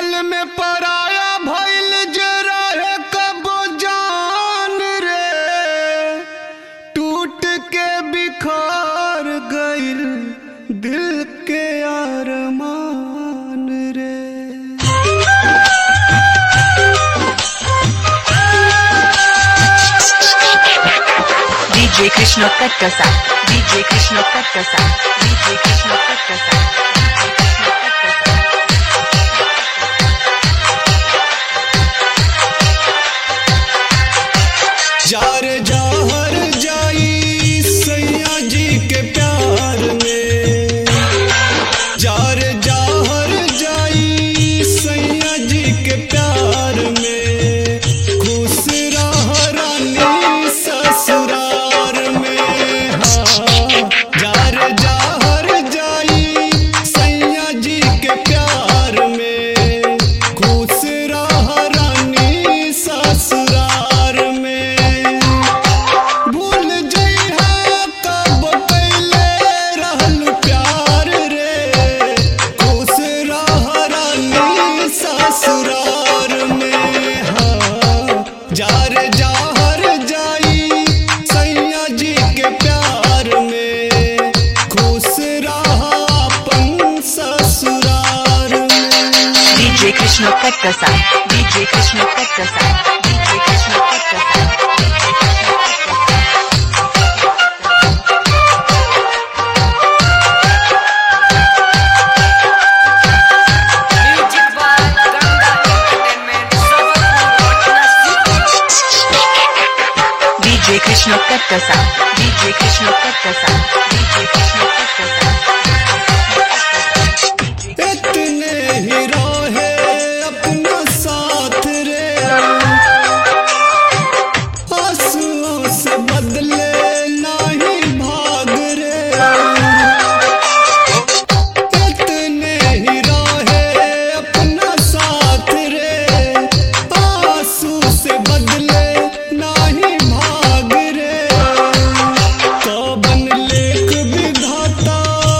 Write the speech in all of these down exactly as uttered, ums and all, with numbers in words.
पल में पराया भइल जरा है कब जान रे, टूट के बिखर गइल दिल के अरमान रे। DJ Krishna Katkasa, DJ Krishna Katkasa, DJ Krishna Katkasa, जार जहर जाई सैया जी के प्यार में, जार जहर जाई सैया जी के प्यार में, खुश रह रानी ससुरार में। हाँ, जार जहर जाई सैया जी के प्यार में, खुश रह रानी ससुरार में। भूल जइहा कब पहिले रहल प्यार रे, खुश रह रानी ससुरार में। हाँ, जार जहर जाई सैया जी के प्यार में, खुश रह अपन ससुरार में। DJ Krishna Katkasa, DJ Krishna Katkasa, DJ Krishna Katkasa, DJ Krishna Katkasa. DJ Krishna Katkasa, DJ Krishna Katkasa, DJ Krishna Katkasa. इतने ही रहे अपना साथ रे, आंसुओं से बदले नहीं भाग रे। इतने ही रहे अपना साथ रे, आंसू से बदले नहीं भाग रे। कौन लेख विधाता,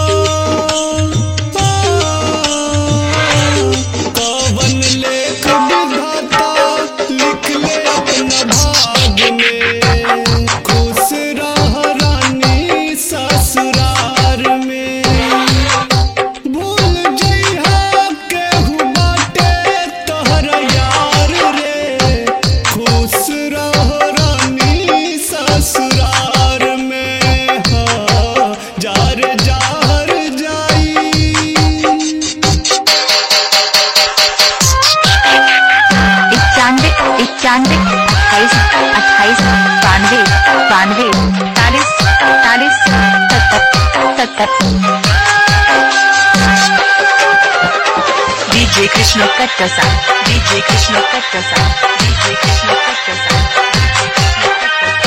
कौन लेख विधाता लिख ले अपना भाग में, खुश रह रानी ससुरार में। भूल जइहा केहू बाटे तोहरा यार रे, खुश रह रानी ससुरार में। हाँ, जार जहर जाई। इक्यानवे इक्यानवे अट्ठाईस अट्ठाईस बानवे बानवे चालीस चालीस सत्तर सत्तर। DJ Krishna Katkasa, DJ Krishna Katkasa, DJ Krishna Katkasa, DJ Krishna Katkasa.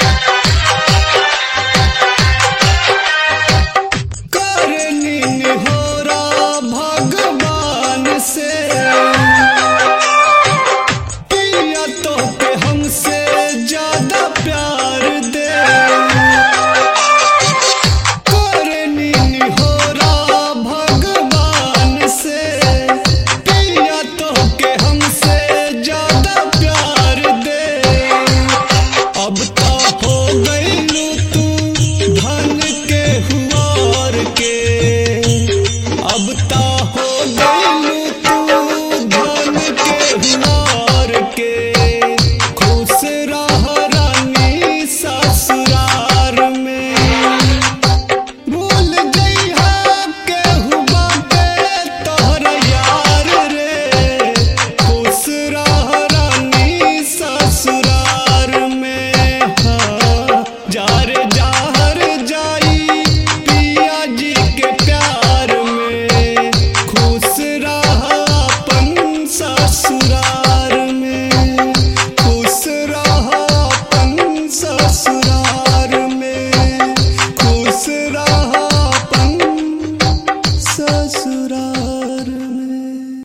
करनी